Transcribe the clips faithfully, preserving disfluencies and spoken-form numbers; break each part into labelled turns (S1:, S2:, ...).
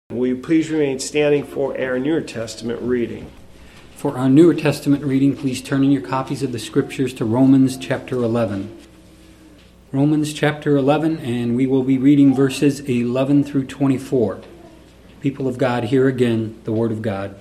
S1: Will you please remain standing for our New Testament reading?
S2: For our New Testament reading, please turn in your copies of the Scriptures to Romans chapter eleven. Romans chapter eleven, and we will be reading verses eleven through twenty-four. People of God, hear again the Word of God.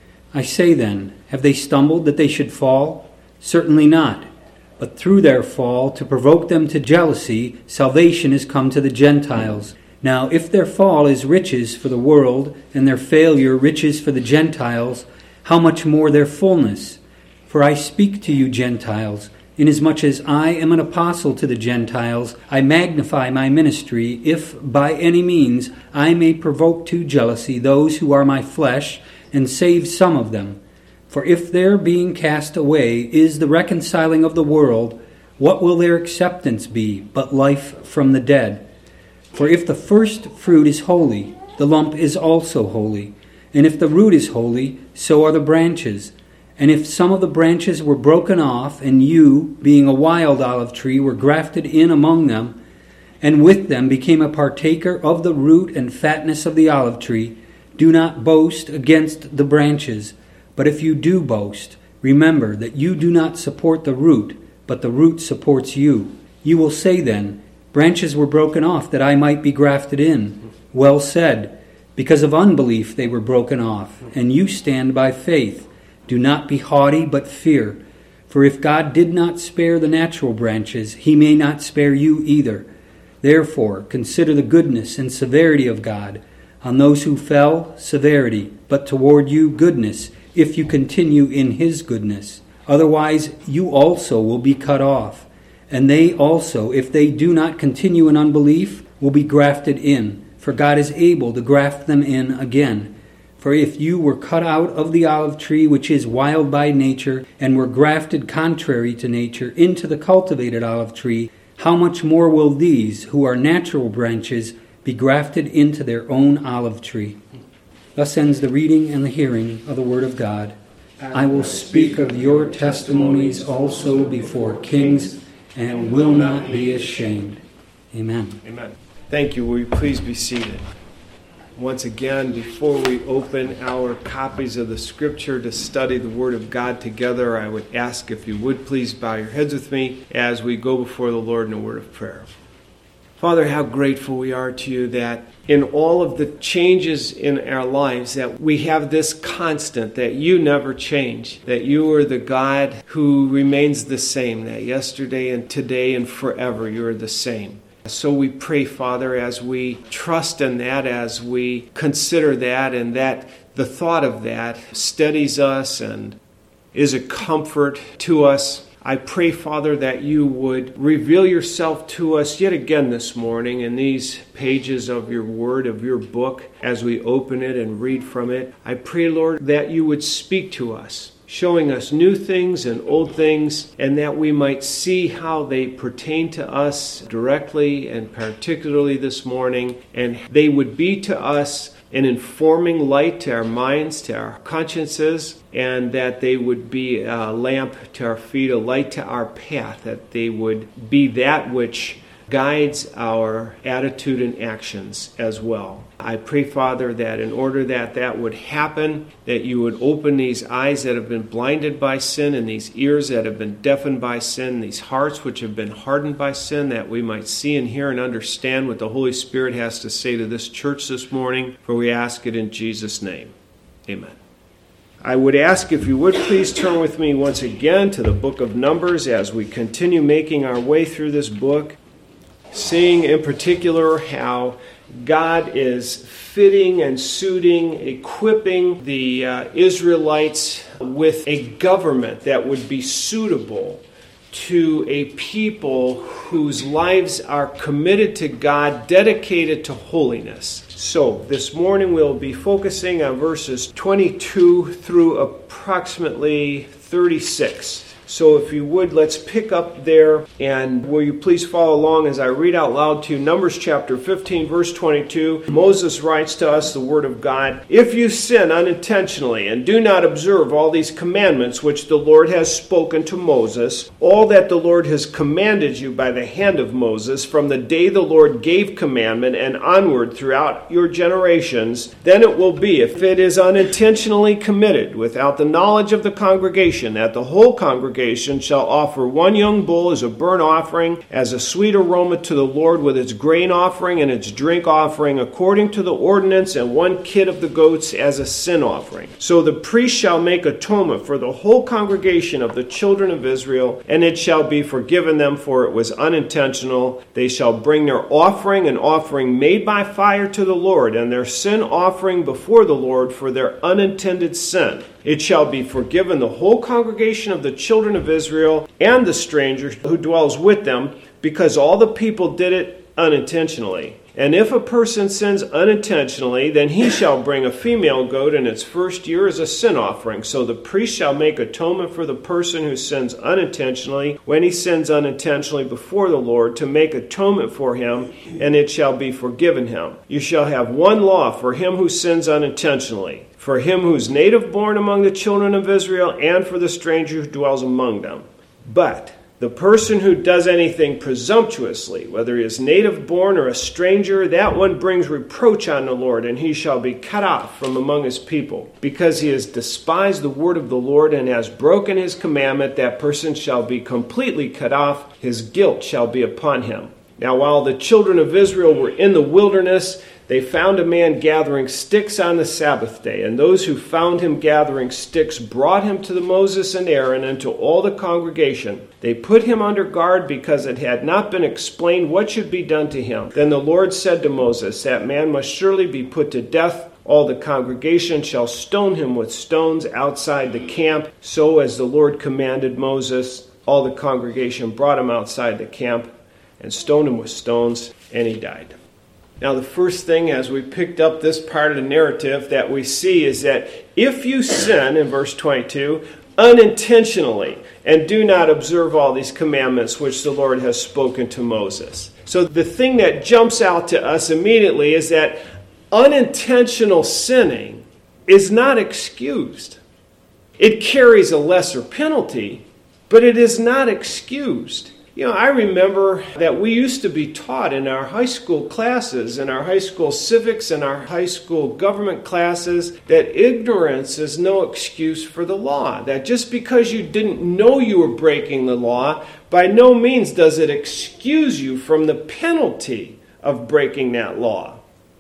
S2: I say then, have they stumbled that they should fall? Certainly not. But through their fall, to provoke them to jealousy, salvation is come to the Gentiles. Now, if their fall is riches for the world, and their failure riches for the Gentiles, how much more their fullness? For I speak to you, Gentiles, inasmuch as I am an apostle to the Gentiles, I magnify my ministry, if by any means I may provoke to jealousy those who are my flesh, and save some of them. For if their being cast away is the reconciling of the world, what will their acceptance be but life from the dead? For if the first fruit is holy, the lump is also holy. And if the root is holy, so are the branches. And if some of the branches were broken off, and you, being a wild olive tree, were grafted in among them, and with them became a partaker of the root and fatness of the olive tree, do not boast against the branches. But if you do boast, remember that you do not support the root, but the root supports you. You will say then, branches were broken off that I might be grafted in. Well said. Because of unbelief they were broken off, and you stand by faith. Do not be haughty, but fear. For if God did not spare the natural branches, he may not spare you either. Therefore, consider the goodness and severity of God. On those who fell, severity, but toward you goodness, if you continue in his goodness. Otherwise, you also will be cut off. And they also, if they do not continue in unbelief, will be grafted in. For God is able to graft them in again. For if you were cut out of the olive tree, which is wild by nature, and were grafted contrary to nature into the cultivated olive tree, how much more will these, who are natural branches, be grafted into their own olive tree? Thus ends the reading and the hearing of the Word of God. I will speak of your testimonies also before kings, and will not be ashamed. Amen.
S1: Amen. Thank you. Will you please be seated? Once again, before we open our copies of the Scripture to study the Word of God together, I would ask if you would please bow your heads with me as we go before the Lord in a word of prayer. Father, how grateful we are to you that in all of the changes in our lives that we have this constant, that you never change, that you are the God who remains the same, that yesterday and today and forever you are the same. So we pray, Father, as we trust in that, as we consider that, and that the thought of that steadies us and is a comfort to us. I pray, Father, that you would reveal yourself to us yet again this morning in these pages of your word, of your book, as we open it and read from it. I pray, Lord, that you would speak to us, showing us new things and old things, and that we might see how they pertain to us directly and particularly this morning, and they would be to us an informing light to our minds, to our consciences, and that they would be a lamp to our feet, a light to our path, that they would be that which guides our attitude and actions as well. I pray, Father, that in order that that would happen, that you would open these eyes that have been blinded by sin, and these ears that have been deafened by sin, these hearts which have been hardened by sin, that we might see and hear and understand what the Holy Spirit has to say to this church this morning, for we ask it in Jesus' name. Amen. I would ask if you would please turn with me once again to the book of Numbers as we continue making our way through this book, seeing in particular how God is fitting and suiting, equipping the uh, Israelites with a government that would be suitable to a people whose lives are committed to God, dedicated to holiness. So this morning we'll be focusing on verses twenty-two through approximately thirty-six. So if you would, let's pick up there, and will you please follow along as I read out loud to you Numbers chapter fifteen, verse twenty-two. Moses writes to us the word of God, "If you sin unintentionally and do not observe all these commandments which the Lord has spoken to Moses, all that the Lord has commanded you by the hand of Moses from the day the Lord gave commandment and onward throughout your generations, then it will be, if it is unintentionally committed without the knowledge of the congregation, that the whole congregation shall offer one young bull as a burnt offering, as a sweet aroma to the Lord, with its grain offering and its drink offering, according to the ordinance, and one kid of the goats as a sin offering. So the priest shall make atonement for the whole congregation of the children of Israel, and it shall be forgiven them, for it was unintentional. They shall bring their offering, an offering made by fire to the Lord, and their sin offering before the Lord for their unintended sin. It shall be forgiven the whole congregation of the children of Israel and the stranger who dwells with them, because all the people did it unintentionally. And if a person sins unintentionally, then he shall bring a female goat in its first year as a sin offering. So the priest shall make atonement for the person who sins unintentionally when he sins unintentionally before the Lord, to make atonement for him, and it shall be forgiven him. You shall have one law for him who sins unintentionally, for him who is native born among the children of Israel, and for the stranger who dwells among them. But the person who does anything presumptuously, whether he is native born or a stranger, that one brings reproach on the Lord, and he shall be cut off from among his people. Because he has despised the word of the Lord and has broken his commandment, that person shall be completely cut off. His guilt shall be upon him. Now, while the children of Israel were in the wilderness, they found a man gathering sticks on the Sabbath day, and those who found him gathering sticks brought him to the Moses and Aaron and to all the congregation. They put him under guard because it had not been explained what should be done to him. Then the Lord said to Moses, "That man must surely be put to death. All the congregation shall stone him with stones outside the camp." So as the Lord commanded Moses, all the congregation brought him outside the camp and stoned him with stones, and he died. Now, the first thing as we picked up this part of the narrative that we see is that if you sin, in verse twenty-two, unintentionally, and do not observe all these commandments which the Lord has spoken to Moses. So the thing that jumps out to us immediately is that unintentional sinning is not excused. It carries a lesser penalty, but it is not excused. You know, I remember that we used to be taught in our high school classes, in our high school civics and our high school government classes, that ignorance is no excuse for the law. That just because you didn't know you were breaking the law, by no means does it excuse you from the penalty of breaking that law.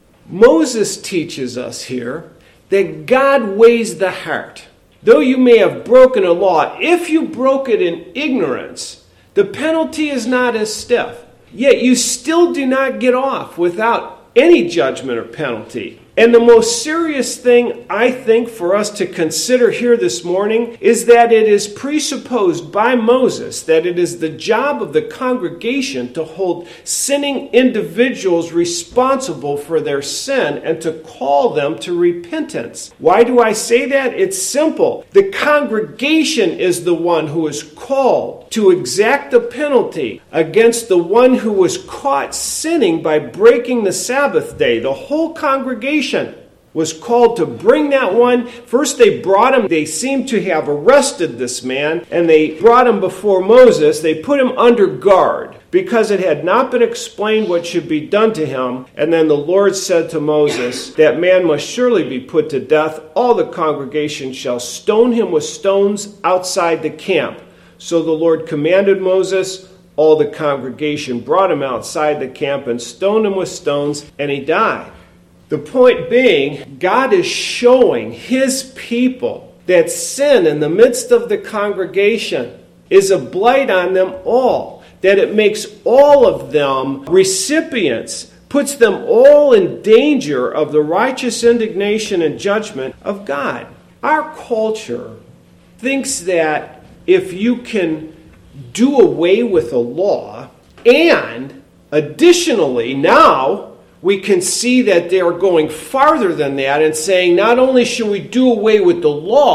S1: Moses teaches us here that God weighs the heart. Though you may have broken a law, if you broke it in ignorance, the penalty is not as stiff. Yet you still do not get off without any judgment or penalty. And the most serious thing, I think, for us to consider here this morning is that it is presupposed by Moses that it is the job of the congregation to hold sinning individuals responsible for their sin and to call them to repentance. Why do I say that? It's simple. The congregation is the one who is called to exact the penalty against the one who was caught sinning by breaking the Sabbath day. The whole congregation was called to bring that one. First they brought him, they seemed to have arrested this man, and they brought him before Moses. They put him under guard because it had not been explained what should be done to him. And then the Lord said to Moses, "That man must surely be put to death. All the congregation shall stone him with stones outside the camp." So the Lord commanded Moses. All the congregation brought him outside the camp and stoned him with stones, and he died. The point being, God is showing his people that sin in the midst of the congregation is a blight on them all, that it makes all of them recipients, puts them all in danger of the righteous indignation and judgment of God. Our culture thinks that if you can do away with a law, and additionally now we can see that they are going farther than that and saying not only should we do away with the law,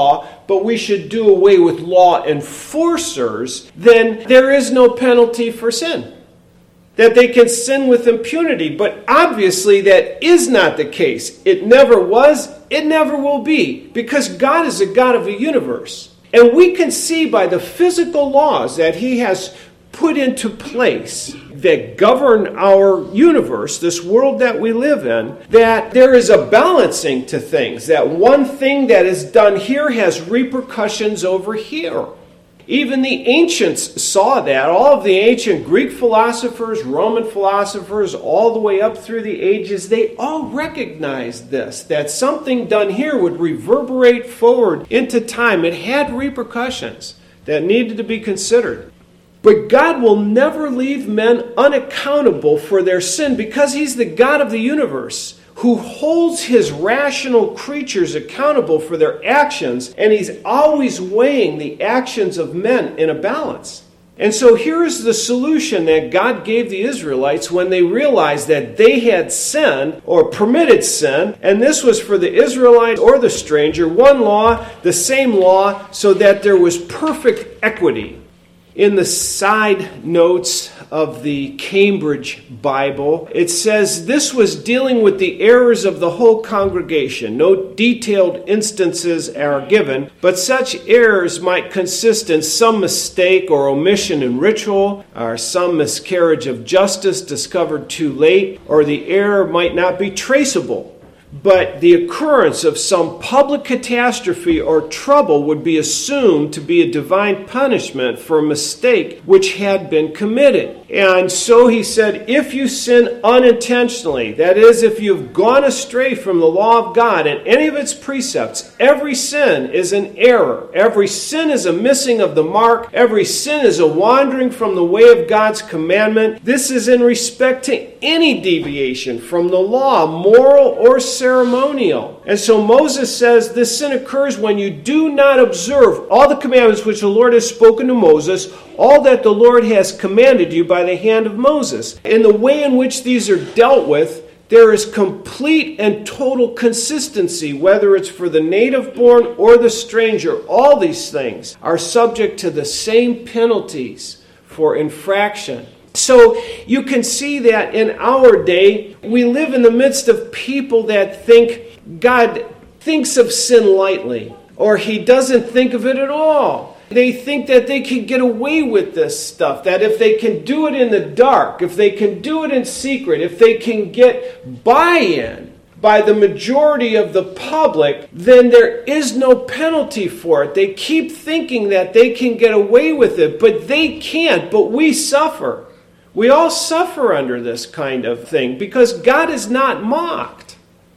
S1: but we should do away with law enforcers, then there is no penalty for sin. That they can sin with impunity. But obviously that is not the case. It never was, it never will be, because God is a God of the universe. And we can see by the physical laws that He has put into place that govern our universe, this world that we live in, that there is a balancing to things, that one thing that is done here has repercussions over here. Even the ancients saw that. All of the ancient Greek philosophers, Roman philosophers, all the way up through the ages, they all recognized this, that something done here would reverberate forward into time. It had repercussions that needed to be considered. But God will never leave men unaccountable for their sin because He's the God of the universe who holds His rational creatures accountable for their actions, and He's always weighing the actions of men in a balance. And so here is the solution that God gave the Israelites when they realized that they had sinned or permitted sin, and this was for the Israelite or the stranger, one law, the same law, so that there was perfect equity. In the side notes of the Cambridge Bible, it says this was dealing with the errors of the whole congregation. No detailed instances are given, but such errors might consist in some mistake or omission in ritual, or some miscarriage of justice discovered too late, or the error might not be traceable. But the occurrence of some public catastrophe or trouble would be assumed to be a divine punishment for a mistake which had been committed. And so he said, if you sin unintentionally, that is, if you've gone astray from the law of God and any of its precepts, every sin is an error. Every sin is a missing of the mark. Every sin is a wandering from the way of God's commandment. This is in respect to any deviation from the law, moral or ceremonial. And so Moses says this sin occurs when you do not observe all the commandments which the Lord has spoken to Moses, all that the Lord has commanded you by the hand of Moses. In the way in which these are dealt with, there is complete and total consistency, whether it's for the native born or the stranger. All these things are subject to the same penalties for infraction. So you can see that in our day, we live in the midst of people that think God thinks of sin lightly, or He doesn't think of it at all. They think that they can get away with this stuff, that if they can do it in the dark, if they can do it in secret, if they can get buy-in by the majority of the public, then there is no penalty for it. They keep thinking that they can get away with it, but they can't, but we suffer. We all suffer under this kind of thing because God is not mocked.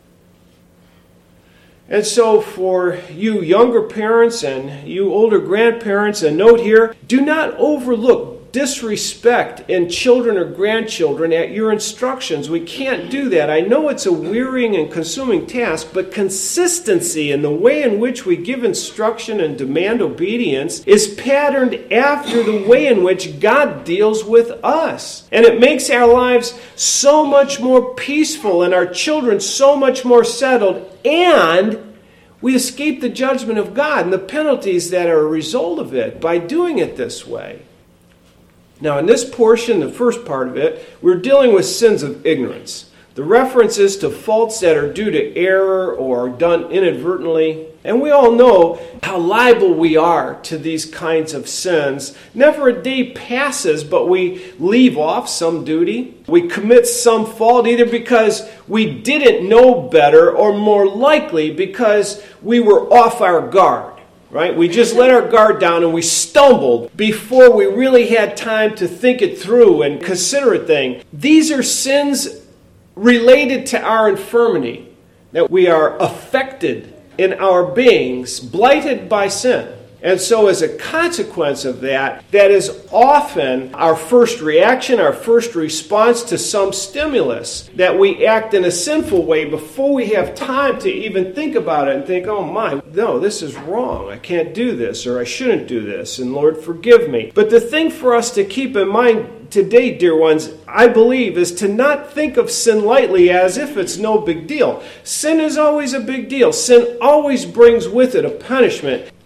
S1: And so for you younger parents and you older grandparents, a note here, do not overlook disrespect in children or grandchildren at your instructions. We can't do that. I know it's a wearying and consuming task, but consistency in the way in which we give instruction and demand obedience is patterned after the way in which God deals with us. And it makes our lives so much more peaceful and our children so much more settled, and we escape the judgment of God and the penalties that are a result of it by doing it this way. Now, in this portion, the first part of it, we're dealing with sins of ignorance. The references to faults that are due to error or done inadvertently. And we all know how liable we are to these kinds of sins. Never a day passes, but we leave off some duty. We commit some fault either because we didn't know better, or more likely because we were off our guard. Right? We just let our guard down and we stumbled before we really had time to think it through and consider a thing. These are sins related to our infirmity, that we are affected in our beings, blighted by sin. And so as a consequence of that, that is often our first reaction, our first response to some stimulus, that we act in a sinful way before we have time to even think about it and think, oh my, no, this is wrong. I can't do this, or I shouldn't do this, and Lord, forgive me. But the thing for us to keep in mind today, dear ones, I believe, is to not think of sin lightly as if it's no big deal. Sin is always a big deal. Sin always brings with it a punishment.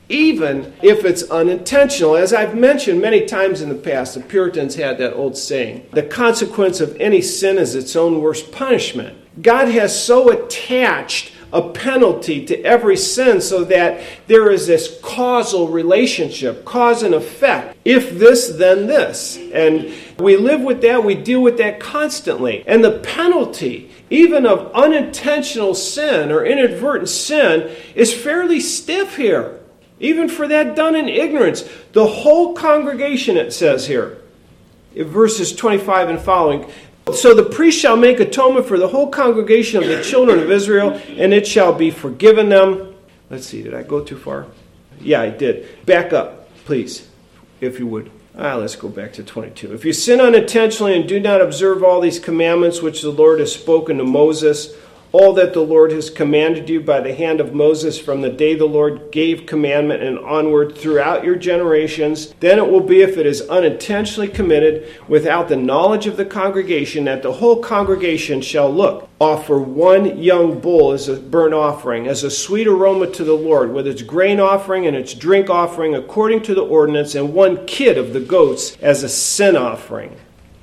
S1: even if it's unintentional. As I've mentioned many times in the past, the Puritans had that old saying, the consequence of any sin is its own worst punishment. God has so attached a penalty to every sin so that there is this causal relationship, cause and effect. If this, then this. And we live with that, we deal with that constantly. And the penalty, even of unintentional sin or inadvertent sin, is fairly stiff here. Even for that done in ignorance. The whole congregation, it says here, in verses twenty-five and following, so the priest shall make atonement for the whole congregation of the children of Israel, and it shall be forgiven them. Let's see, did I go too far? Yeah, I did. Back up, please, if you would. Ah, let's go back to twenty-two. If you sin unintentionally and do not observe all these commandments which the Lord has spoken to Moses, all that the Lord has commanded you by the hand of Moses from the day the Lord gave commandment and onward throughout your generations, then it will be, if it is unintentionally committed without the knowledge of the congregation, that the whole congregation shall look, offer one young bull as a burnt offering, as a sweet aroma to the Lord, with its grain offering and its drink offering according to the ordinance, and one kid of the goats as a sin offering.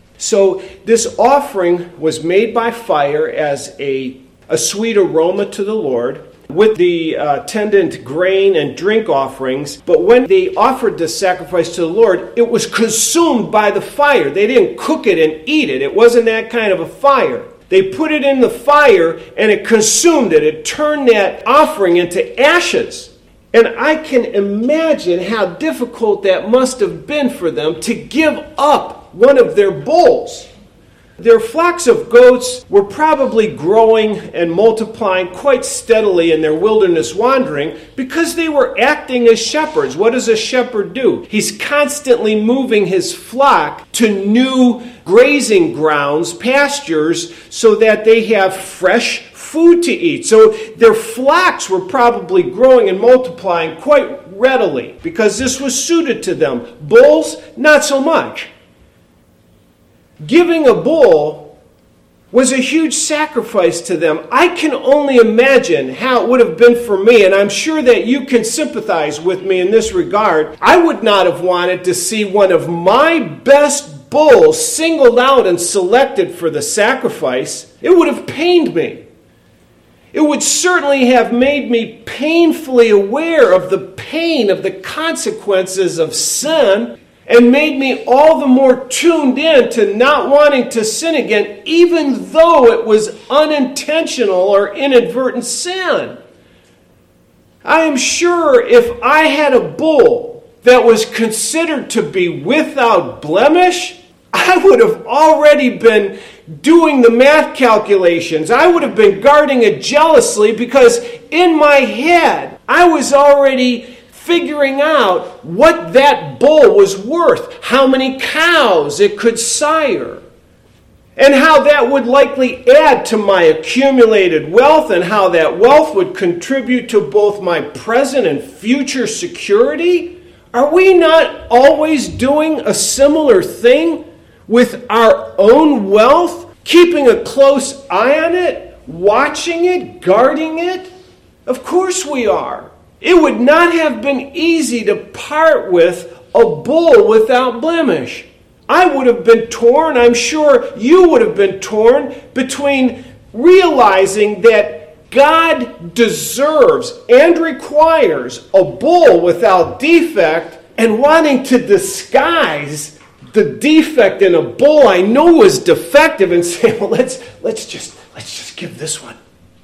S1: So this offering was made by fire as a a sweet aroma to the Lord, with the uh, attendant grain and drink offerings. But when they offered this sacrifice to the Lord, it was consumed by the fire. They didn't cook it and eat it. It wasn't that kind of a fire. They put it in the fire and it consumed it. It turned that offering into ashes. And I can imagine how difficult that must have been for them to give up one of their bulls. Their flocks of goats were probably growing and multiplying quite steadily in their wilderness wandering because they were acting as shepherds. What does a shepherd do? He's constantly moving his flock to new grazing grounds, pastures, so that they have fresh food to eat. So their flocks were probably growing and multiplying quite readily because this was suited to them. Bulls, not so much. Giving a bull was a huge sacrifice to them. I can only imagine how it would have been for me, and I'm sure that you can sympathize with me in this regard. I would not have wanted to see one of my best bulls singled out and selected for the sacrifice. It would have pained me. It would certainly have made me painfully aware of the pain of the consequences of sin, and made me all the more tuned in to not wanting to sin again, even though it was unintentional or inadvertent sin. I am sure if I had a bull that was considered to be without blemish, I would have already been doing the math calculations. I would have been guarding it jealously because in my head, I was already figuring out what that bull was worth, how many cows it could sire, and how that would likely add to my accumulated wealth, and how that wealth would contribute to both my present and future security. Are we not always doing a similar thing with our own wealth, keeping a close eye on it, watching it, guarding it? Of course we are. It would not have been easy to part with a bull without blemish. I would have been torn, I'm sure you would have been torn, between realizing that God deserves and requires a bull without defect and wanting to disguise the defect in a bull I know was defective and say, well, let's let's just let's just give this one.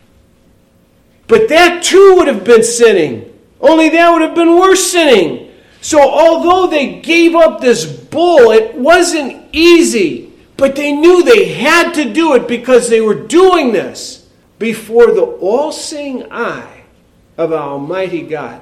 S1: But that too would have been sinning. Only that would have been worse sinning. So although they gave up this bull, it wasn't easy. But they knew they had to do it because they were doing this before the all-seeing eye of Almighty God.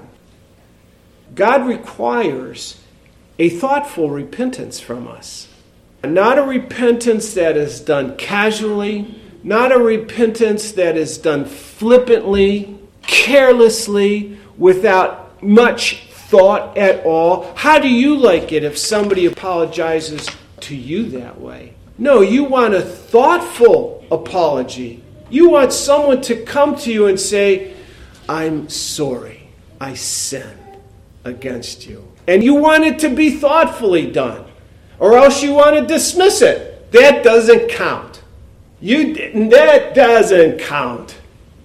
S1: God requires a thoughtful repentance from us. Not a repentance that is done casually, not a repentance that is done flippantly, carelessly, without much thought at all. How do you like it if somebody apologizes to you that way? No, you want a thoughtful apology. You want someone to come to you and say, I'm sorry, I sinned. against you. And you want it to be thoughtfully done, or else you want to dismiss it. That doesn't count. You, that doesn't count.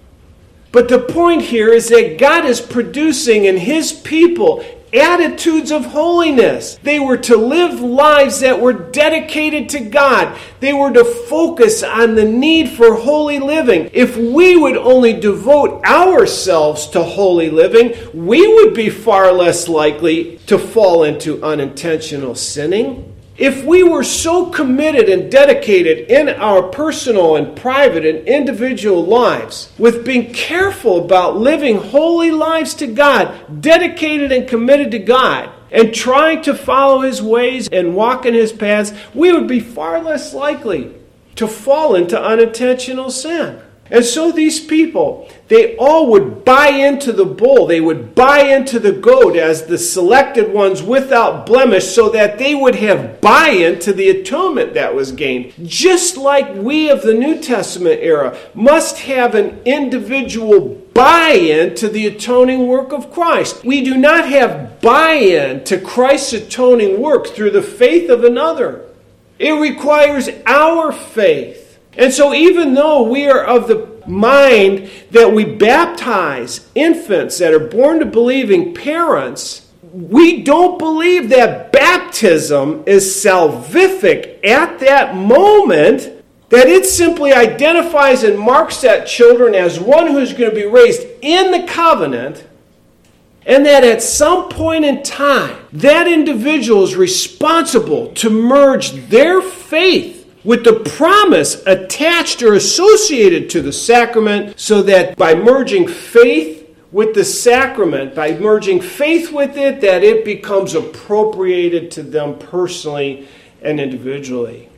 S1: But the point here is that God is producing in His people attitudes of holiness. They were to live lives that were dedicated to God. They were to focus on the need for holy living. If we would only devote ourselves to holy living, we would be far less likely to fall into unintentional sinning. If we were so committed and dedicated in our personal and private and individual lives with being careful about living holy lives to God, dedicated and committed to God, and trying to follow His ways and walk in His paths, we would be far less likely to fall into unintentional sin. And so these people, they all would buy into the bull. They would buy into the goat as the selected ones without blemish, so that they would have buy-in to the atonement that was gained. Just like we of the New Testament era must have an individual buy-in to the atoning work of Christ. We do not have buy-in to Christ's atoning work through the faith of another. It requires our faith. And so even though we are of the mind that we baptize infants that are born to believing parents, we don't believe that baptism is salvific at that moment, that it simply identifies and marks that children as one who's going to be raised in the covenant, and that at some point in time, that individual is responsible to merge their faith with the promise attached or associated to the sacrament, so that by merging faith with the sacrament, by merging faith with it, that it becomes appropriated to them personally and individually.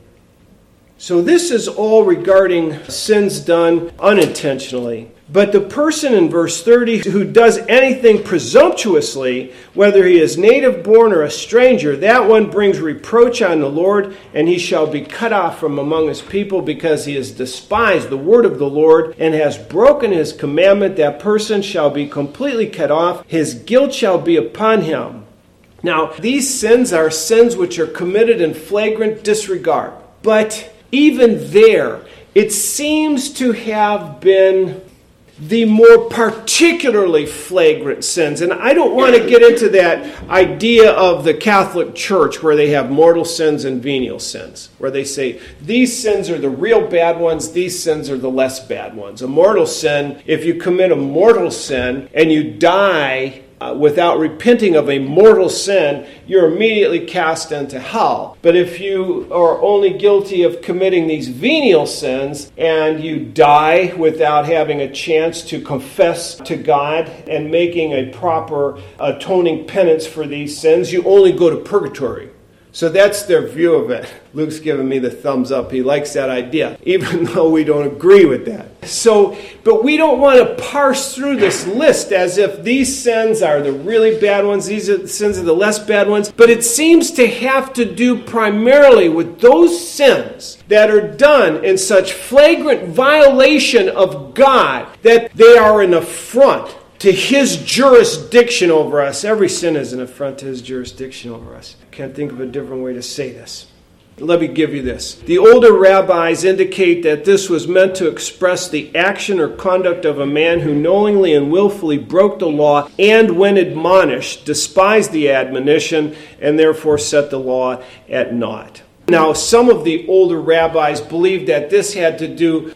S1: So this is all regarding sins done unintentionally. But the person in verse thirty who does anything presumptuously, whether he is native born or a stranger, that one brings reproach on the Lord, and he shall be cut off from among his people, because he has despised the word of the Lord and has broken his commandment. That person shall be completely cut off. His guilt shall be upon him. Now, these sins are sins which are committed in flagrant disregard. But even there, it seems to have been the more particularly flagrant sins. And I don't want to get into that idea of the Catholic Church where they have mortal sins and venial sins, where they say these sins are the real bad ones, these sins are the less bad ones. A mortal sin, if you commit a mortal sin and you die Uh, without repenting of a mortal sin, you're immediately cast into hell. But if you are only guilty of committing these venial sins and you die without having a chance to confess to God and making a proper atoning penance for these sins, you only go to purgatory. So that's their view of it. Luke's giving me the thumbs up. He likes that idea, even though we don't agree with that. So, but we don't want to parse through this list as if these sins are the really bad ones, these are the sins are the less bad ones. But it seems to have to do primarily with those sins that are done in such flagrant violation of God that they are an affront to His jurisdiction over us. Every sin is an affront to His jurisdiction over us. I can't think of a different way to say this. Let me give you this. The older rabbis indicate that this was meant to express the action or conduct of a man who knowingly and willfully broke the law and, when admonished, despised the admonition and therefore set the law at naught. Now, some of the older rabbis believed that this had to do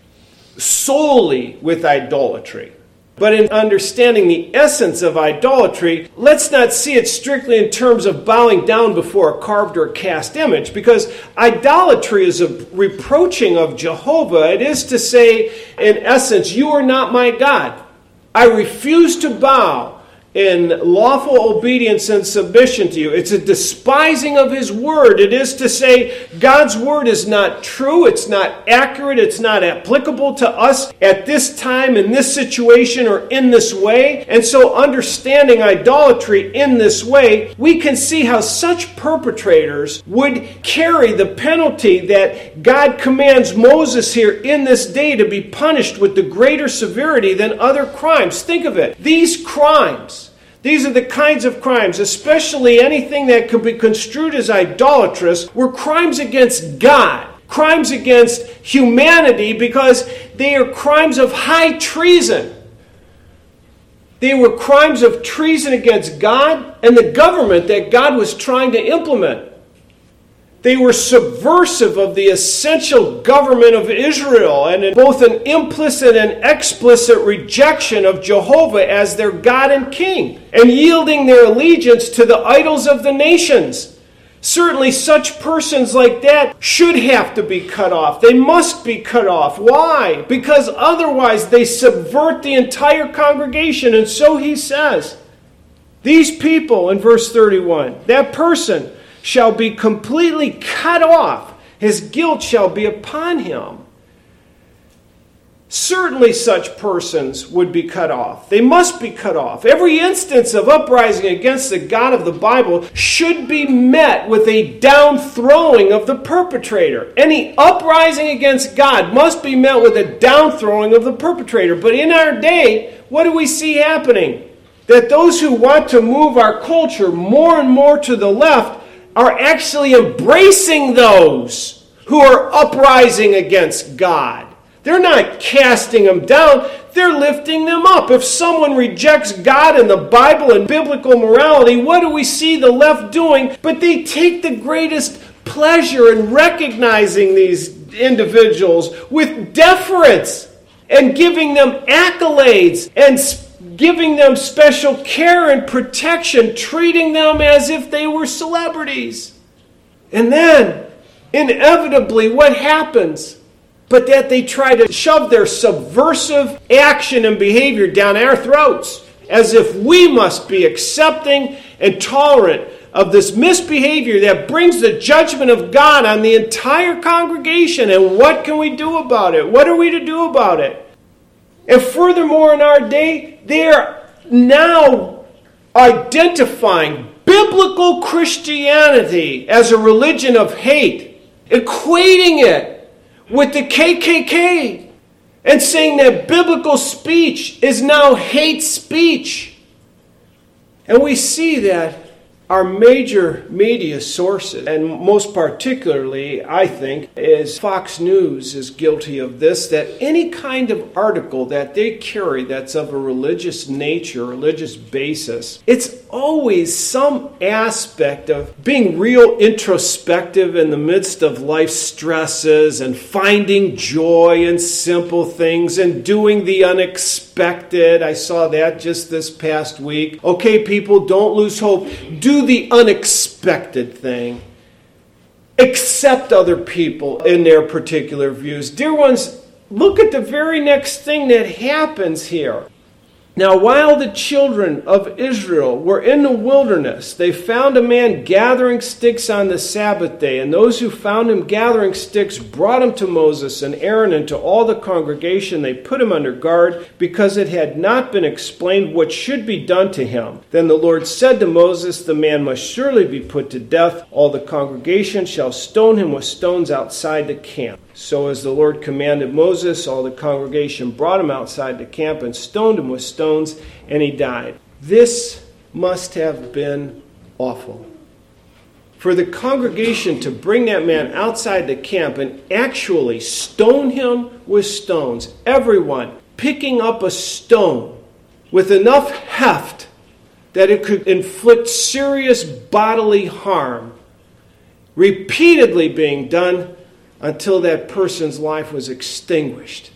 S1: solely with idolatry. But in understanding the essence of idolatry, let's not see it strictly in terms of bowing down before a carved or cast image, because idolatry is a reproaching of Jehovah. It is to say, in essence, you are not my God. I refuse to bow in lawful obedience and submission to you. It's a despising of His word. It is to say God's word is not true, it's not accurate, it's not applicable to us at this time, in this situation, or in this way. And so understanding idolatry in this way, we can see how such perpetrators would carry the penalty that God commands Moses here in this day to be punished with the greater severity than other crimes. Think of it. These crimes These are the kinds of crimes, especially anything that could be construed as idolatrous, were crimes against God, crimes against humanity, because they are crimes of high treason. They were crimes of treason against God and the government that God was trying to implement. They were subversive of the essential government of Israel, and in both an implicit and explicit rejection of Jehovah as their God and King, and yielding their allegiance to the idols of the nations. Certainly such persons like that should have to be cut off. They must be cut off. Why? Because otherwise they subvert the entire congregation. And so he says, these people, in verse thirty-one, that person shall be completely cut off. His guilt shall be upon him. Certainly such persons would be cut off. They must be cut off. Every instance of uprising against the God of the Bible should be met with a downthrowing of the perpetrator. Any uprising against God must be met with a downthrowing of the perpetrator. But in our day, what do we see happening? That those who want to move our culture more and more to the left are actually embracing those who are uprising against God. They're not casting them down, they're lifting them up. If someone rejects God and the Bible and biblical morality, what do we see the left doing? But they take the greatest pleasure in recognizing these individuals with deference and giving them accolades and giving them special care and protection, treating them as if they were celebrities. And then, inevitably, what happens? But that they try to shove their subversive action and behavior down our throats, as if we must be accepting and tolerant of this misbehavior that brings the judgment of God on the entire congregation. And what can we do about it? What are we to do about it? And furthermore, in our day, they are now identifying biblical Christianity as a religion of hate, equating it with the K K K, and saying that biblical speech is now hate speech. And we see that our major media sources, and most particularly, I think, is Fox News is guilty of this, that any kind of article that they carry that's of a religious nature, religious basis, it's always some aspect of being real introspective in the midst of life's stresses and finding joy in simple things and doing the unexpected. I saw that just this past week. Okay, people, don't lose hope. Do the unexpected thing. Accept other people in their particular views. Dear ones, look at the very next thing that happens here. Now, while the children of Israel were in the wilderness, they found a man gathering sticks on the Sabbath day. And those who found him gathering sticks brought him to Moses and Aaron and to all the congregation. They put him under guard because it had not been explained what should be done to him. Then the Lord said to Moses, the man must surely be put to death. All the congregation shall stone him with stones outside the camp. So as the Lord commanded Moses, all the congregation brought him outside the camp and stoned him with stones, and he died. This must have been awful. For the congregation to bring that man outside the camp and actually stone him with stones, everyone picking up a stone with enough heft that it could inflict serious bodily harm, repeatedly being done until that person's life was extinguished.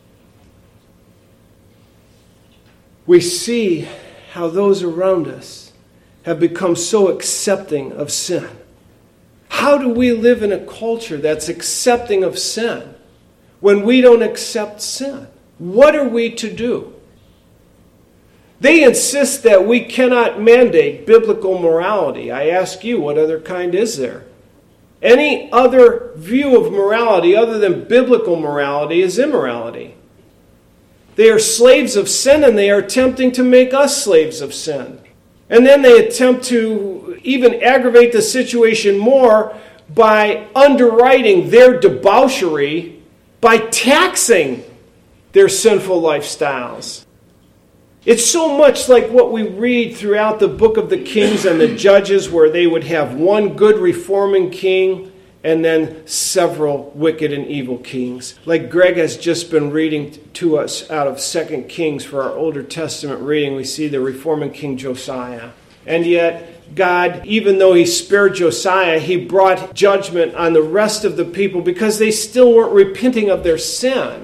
S1: We see how those around us have become so accepting of sin. How do we live in a culture that's accepting of sin when we don't accept sin? What are we to do? They insist that we cannot mandate biblical morality. I ask you, what other kind is there? Any other view of morality other than biblical morality is immorality. They are slaves of sin, and they are attempting to make us slaves of sin. And then they attempt to even aggravate the situation more by underwriting their debauchery by taxing their sinful lifestyles. It's so much like what we read throughout the book of the Kings and the Judges, where they would have one good reforming king and then several wicked and evil kings. Like Greg has just been reading to us out of Second Kings for our Older Testament reading, we see the reforming king Josiah. And yet, God, even though he spared Josiah, he brought judgment on the rest of the people because they still weren't repenting of their sin.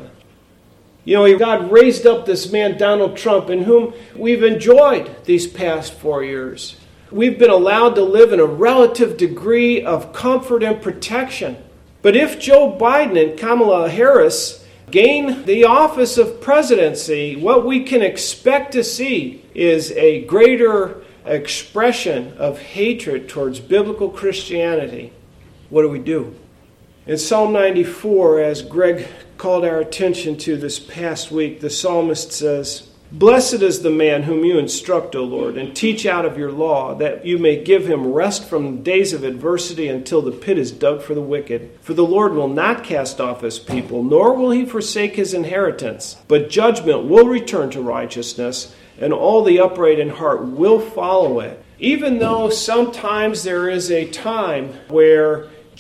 S1: You know, God raised up this man, Donald Trump, in whom we've enjoyed these past four years. We've been allowed to live in a relative degree of comfort and protection. But if Joe Biden and Kamala Harris gain the office of presidency, what we can expect to see is a greater expression of hatred towards biblical Christianity. What do we do? In Psalm ninety-four, as Greg called our attention to this past week, the psalmist says, "Blessed is the man whom you instruct, O Lord, and teach out of your law, that you may give him rest from the days of adversity until the pit is dug for the wicked. For the Lord will not cast off his people, nor will he forsake his inheritance. But judgment will return to righteousness, and all the upright in heart will follow it." Even though sometimes there is a time where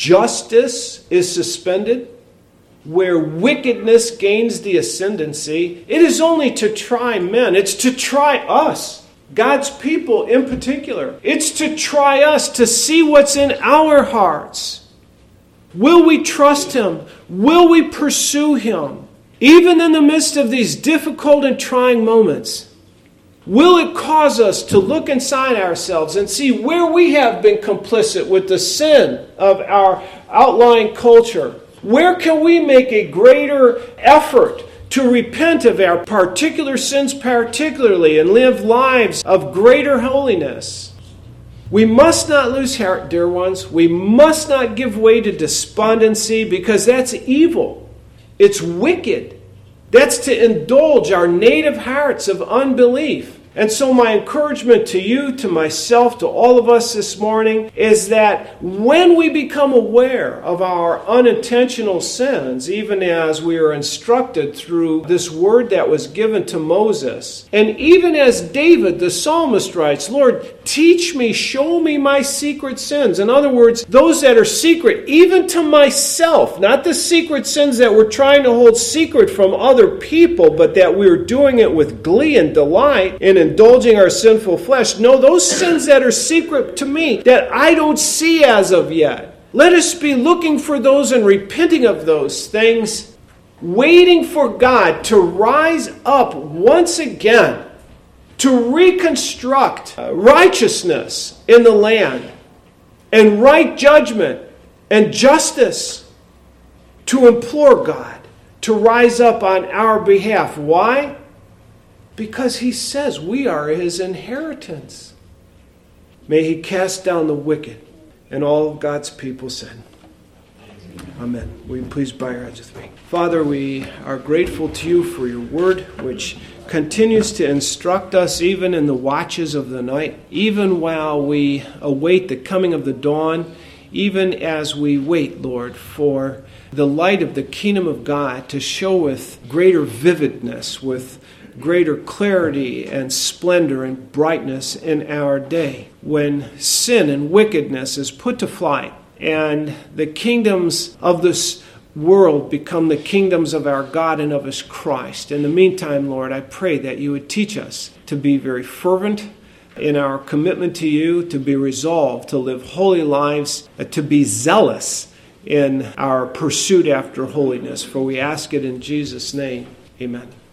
S1: justice is suspended, where wickedness gains the ascendancy, it is only to try men. It's to try us, God's people in particular. It's to try us to see what's in our hearts. Will we trust him? Will we pursue him? Even in the midst of these difficult and trying moments, will it cause us to look inside ourselves and see where we have been complicit with the sin of our outlying culture? Where can we make a greater effort to repent of our particular sins particularly and live lives of greater holiness? We must not lose heart, dear ones. We must not give way to despondency, because that's evil. It's wicked. That's to indulge our native hearts of unbelief. And so my encouragement to you, to myself, to all of us this morning is that when we become aware of our unintentional sins, even as we are instructed through this word that was given to Moses, and even as David, the psalmist, writes, "Lord, teach me, show me my secret sins." In other words, those that are secret, even to myself, not the secret sins that we're trying to hold secret from other people, but that we're doing it with glee and delight in indulging our sinful flesh. No, those sins that are secret to me, that I don't see as of yet. Let us be looking for those and repenting of those things, waiting for God to rise up once again, to reconstruct righteousness in the land, and right judgment and justice, to implore God to rise up on our behalf. Why? Because he says we are his inheritance. May he cast down the wicked. And all of God's people said, Amen. Will you please bow your heads with me? Father, we are grateful to you for your word, which continues to instruct us even in the watches of the night, even while we await the coming of the dawn, even as we wait, Lord, for the light of the kingdom of God to show with greater vividness, with greater clarity and splendor and brightness in our day, when sin and wickedness is put to flight and the kingdoms of this world become the kingdoms of our God and of his Christ. In the meantime, Lord, I pray that you would teach us to be very fervent in our commitment to you, to be resolved to live holy lives, to be zealous in our pursuit after holiness. For we ask it in Jesus' name. Amen.